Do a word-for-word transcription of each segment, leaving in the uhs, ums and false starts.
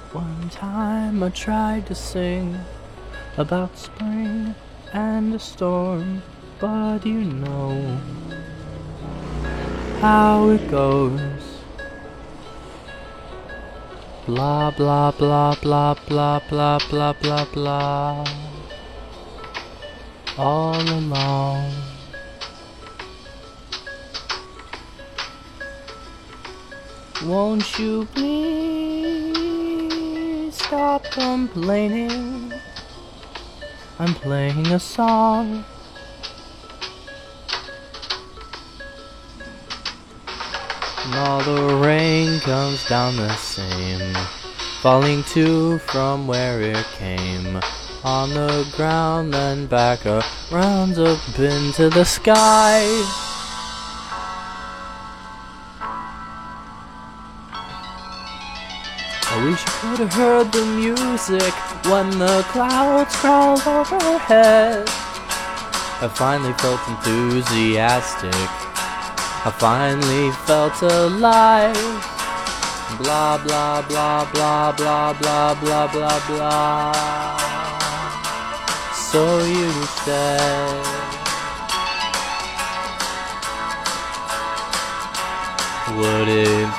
One time I tried to sing about spring and a storm, but you know how it goes. Blah blah blah blah blah blah blah blah blah. All along. Won't you please stop complaining? I'm playing a song. And all the rain comes down the same, falling to from where it came. On the ground, then back around up into the sky. I wish you could have heard the music when the clouds crawled overhead. I finally felt enthusiastic. I finally felt alive. Blah blah blah blah blah blah blah blah blah. So you said, would it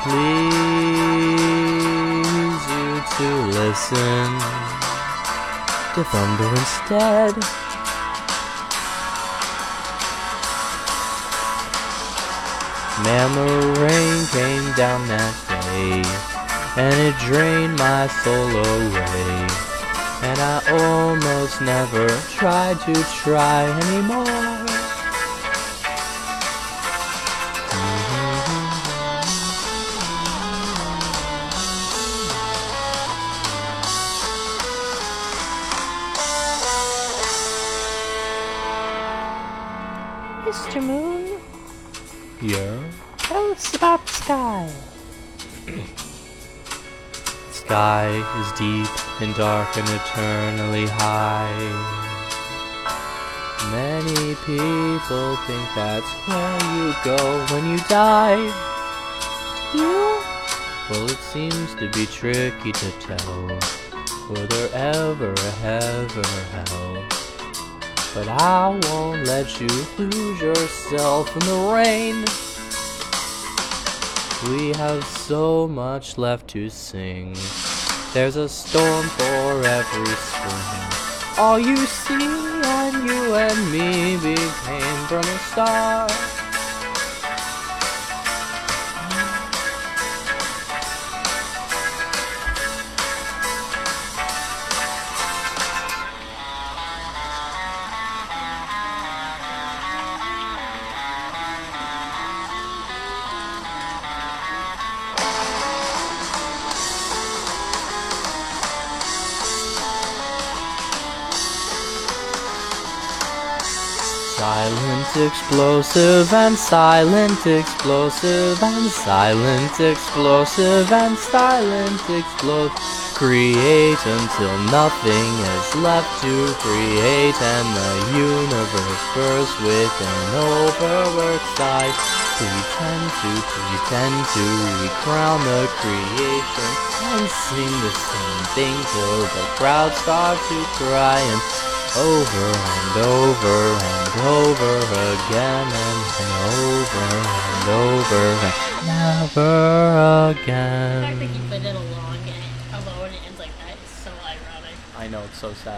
please you to listen to thunder instead? Man, the rain came down that day, and it drained my soul away. And I almost never tried to try anymore. Mister Moon? Yeah? Tell us about the sky. The sky is deep and dark and eternally high. Many people think that's where you go when you die. You? Well, it seems to be tricky to tell whether ever a heaven or hell. But I won't let you lose yourself in the rain. We have so much left to sing. There's a storm for every spring. All you see and you and me became from a star. Silent, explosive, and silent, explosive, and silent, explosive, and silent, explosive. Create until nothing is left to create, and the universe bursts with an overworked sigh. Pretend to, pretend to recrown the creation, and sing the same thing till the crowd starts to cry. And over and over and over again and, and over and over and never again. The fact that you put in a long and although when it ends like that, it's so ironic. I know, it's so sad.